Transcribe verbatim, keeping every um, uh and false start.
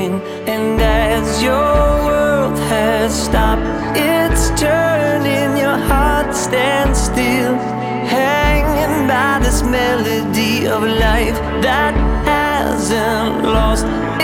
spinning. And as your world has stopped its turning, your heart stands still, hanging by this melody of life that hasn't lost